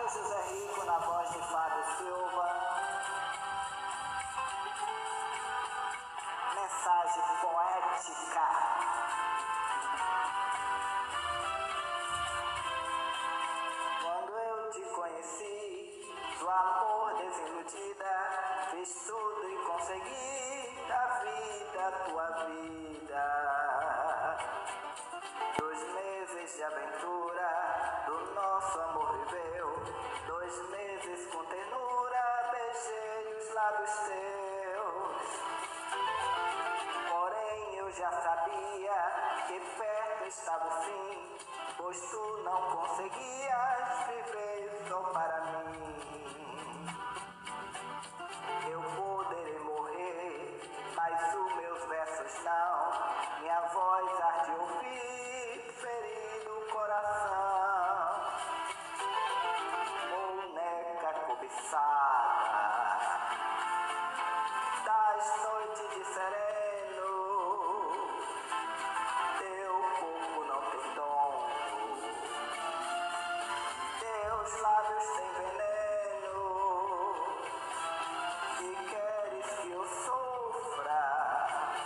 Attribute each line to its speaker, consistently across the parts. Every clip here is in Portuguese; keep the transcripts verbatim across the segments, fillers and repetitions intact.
Speaker 1: José Rico na voz de Fábio Silva. Mensagem poética. Quando eu te conheci, do amor desiludida, fiz tudo e consegui da vida, tua vida. Dois meses de aventura, do nosso amor viveu. Dois meses com ternura, beijei os lábios teus. Porém eu já sabia que perto estava o fim, pois tu não conseguias viver só para mim. Eu poderei morrer, mas os meus versos não. Minha voz há de ouvir, ferido o coração. Boneca cobiçada das noites de sereno, teu corpo não tem dono, teus lábios têm veneno. Se queres que eu sofra,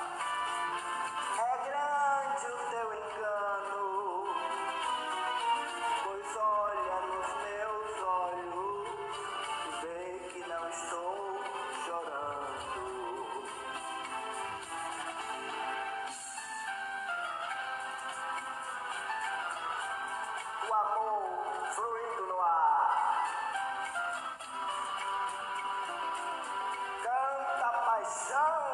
Speaker 1: é grande o teu engano, pois olha nos meus olhos e vê que não estou chorando. O amor fluindo no ar, canta a paixão.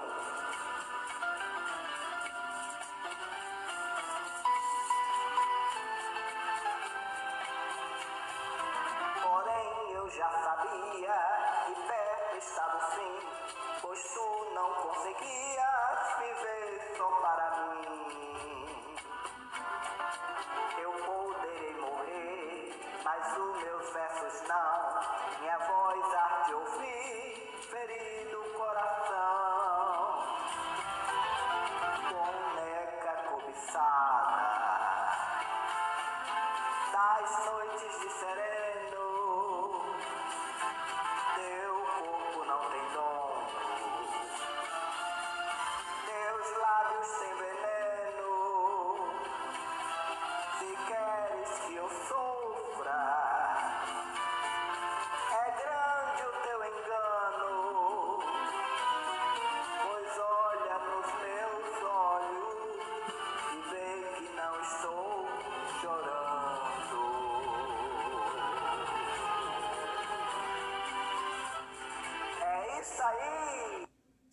Speaker 1: Porém eu já sabia que perto estava o fim, pois tu não conseguias viver só para mim. Eu poderei morrer, mas os meus versos não. Minha voz há de ouvir, ferido o coração. Boneca cobiçada das noites de sereno,